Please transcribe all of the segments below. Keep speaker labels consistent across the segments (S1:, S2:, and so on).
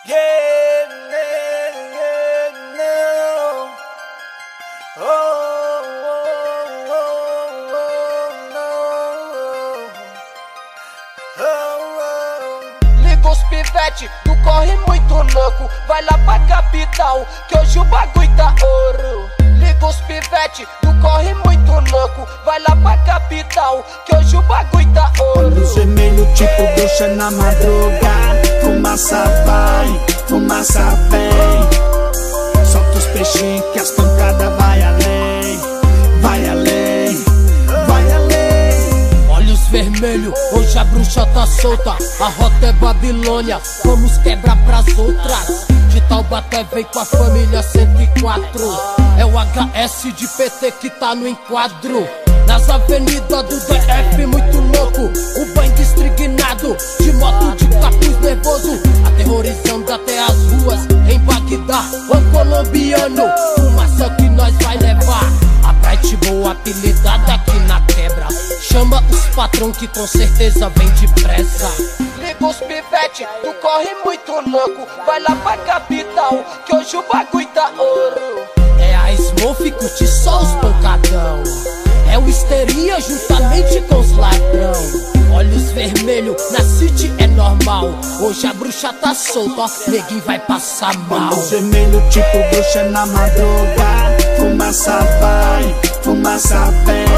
S1: Yeah, no. Liga os pivete, tu corre muito louco. Vai lá pra capital, que hoje o bagulho tá ouro. Liga os pivete, tu corre muito louco. Vai lá pra capital, que hoje o bagulho tá ouro.
S2: Olhos vermelhos tipo bruxa na madruga. Fumaça vai, fumaça vem. Solta os peixinhos que as pancadas vai além. Vai além, vai além.
S3: Olhos vermelhos, hoje a bruxa tá solta. A rota é Babilônia, vamos quebrar pras outras. De Taubaté vem com a família 104. É o HS de PT que tá no enquadro. Nas avenidas do DF muito louco, o bang estrignado, de moto de capuz nervoso, aterrorizando até as ruas em Bagdá. O colombiano, fumaça que nós vai levar. A Bright boa apelidada aqui na quebra. Chama os patrão que com certeza vem depressa.
S1: Liga os pivete, tu corre muito louco. Vai lá pra capital, que hoje o bagulho tá ouro.
S3: É a Smurf, curte só os pancadão. É o histeria juntamente com os ladrão. Olhos vermelhos, na city é normal. Hoje a bruxa tá solta, ó, neguinho vai passar mal.
S2: Olhos vermelhos tipo bruxa na madruga. Fumaça vai, fumaça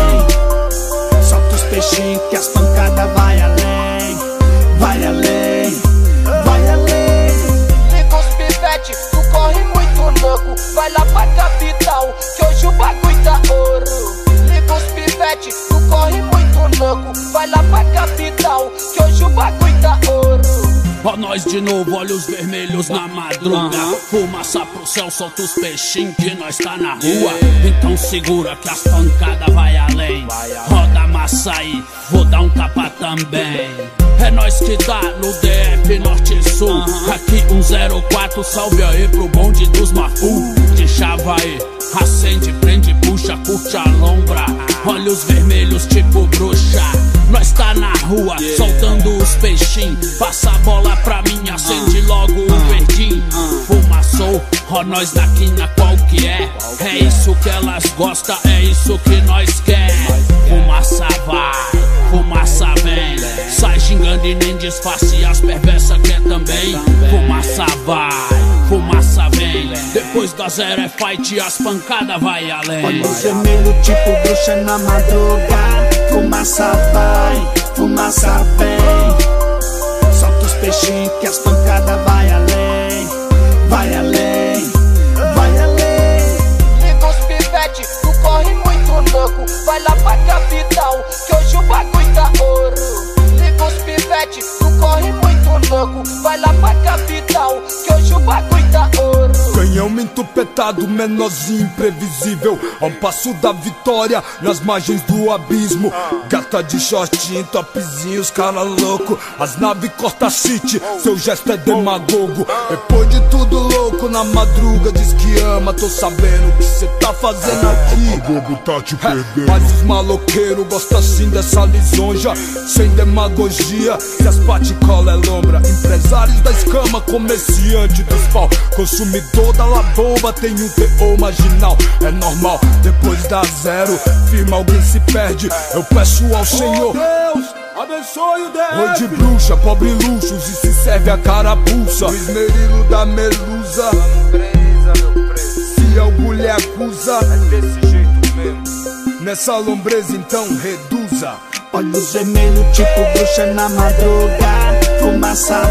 S2: vem. Solta os peixinhos que as pancadas vai além. Vai além, vai além.
S1: Liga os pivete, tu corre muito louco. Vai lá pra capital, que hoje o bagulho tá ouro. Liga os pivete, tu corre muito louco. Vai lá pra capital, que hoje o bagulho tá ouro.
S4: Ó nós de novo, olhos vermelhos na madruga. Fumaça pro céu, solta os peixinhos que nós tá na rua. Então segura que as pancadas vai além. Roda a massa aí, vou dar um tapa também. É nós que tá no DF Norte e Sul. Aqui 104, salve aí pro bonde dos Mafu. De chava aí, acende, prende, puxa, curte a lombra. Olhos vermelhos tipo bruxa. Nós tá na rua, soltando os peixinhos. Passa a bola pra mim, acende logo um verdinho. Fumaçou, ó nós da quina, qual que é? É isso que elas gostam, é isso que nós quer. Fumaça vai, fumaça vem. Sai xingando e nem disfarce, as perversas quer também. Fumaça vai, fumaça vem. Depois da zero é fight, as pancadas vai além.
S2: Olhos vermelhos tipo bruxa na madruga. Fumaça vai, fumaça vem. Solta os peixinhos que as pancadas vai além. Vai além, vai além.
S1: Liga os pivete, tu corre muito louco. Vai lá pra capital, que hoje o bagulho tá ouro. Liga os pivete, tu corre muito louco. Vai lá pra capital, que hoje o bagulho tá ouro.
S5: Canhão entupetado, menorzinho imprevisível. A um passo da vitória, nas margens do abismo. Gata de shortinho, topzinho, os cara louco. As naves corta city, seu gesto é demagogo. Depois de tudo louco, na madruga diz que ama. Tô sabendo o que cê tá fazendo aqui.
S6: A Globo tá te perdendo.
S5: Mas os maloqueiros gostam assim dessa lisonja. Sem demagogia, se as paticola é lombra. Empresários da escama, comerciante dos pau. Consumidor da labomba tem um teor marginal. É normal, depois da zero, firma alguém se perde. Eu peço ao Senhor, Deus, abençoe o Deus. Oi de bruxa, pobre luxos e se serve a carapuça. O esmerilo da melusa, se algo lhe acusa, é desse jeito mesmo. Nessa lombreza então reduza.
S2: Olhos vermelhos tipo bruxa na madruga. Fumaça